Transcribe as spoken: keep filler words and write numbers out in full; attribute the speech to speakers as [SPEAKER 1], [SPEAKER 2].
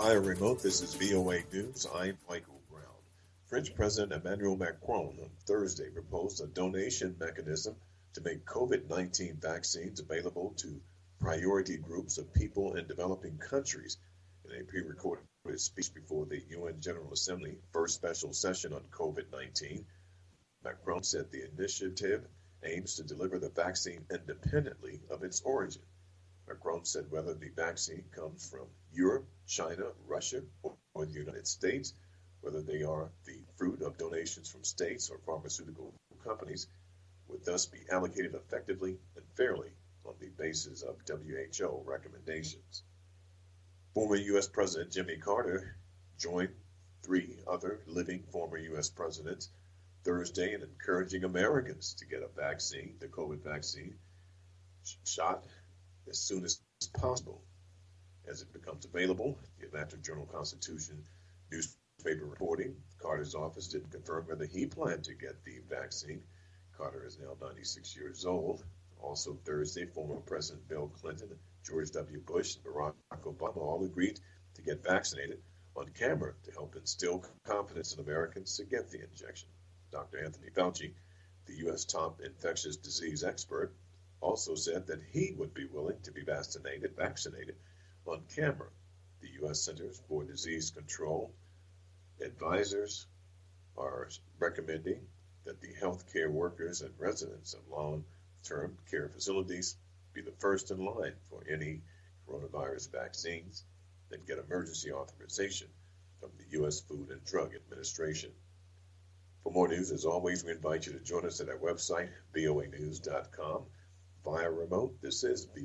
[SPEAKER 1] Via remote, this is V O A News. I'm Michael Brown. French President Emmanuel Macron on Thursday proposed a donation mechanism to make COVID nineteen vaccines available to priority groups of people in developing countries. In a pre-recorded speech before the U N General Assembly first special session on COVID nineteen, Macron said the initiative aims to deliver the vaccine independently of its origin. Macron said whether the vaccine comes from Europe, China, Russia, or the United States, whether they are the fruit of donations from states or pharmaceutical companies, would thus be allocated effectively and fairly on the basis of W H O recommendations. Former U S President Jimmy Carter joined three other living former U S presidents Thursday in encouraging Americans to get a vaccine, the COVID vaccine, shot as soon as possible. As it becomes available, the Atlanta Journal-Constitution newspaper reporting, Carter's office didn't confirm whether he planned to get the vaccine. Carter is now ninety-six years old. Also Thursday, former President Bill Clinton, George W. Bush, and Barack Obama all agreed to get vaccinated on camera to help instill confidence in Americans to get the injection. Doctor Anthony Fauci, the U S top infectious disease expert, also said that he would be willing to be vaccinated, vaccinated on camera. The U S Centers for Disease Control advisors are recommending that the healthcare workers and residents of long-term care facilities be the first in line for any coronavirus vaccines, then get emergency authorization from the U S Food and Drug Administration. For more news, as always, we invite you to join us at our website, V O A news dot com. Via remote, this is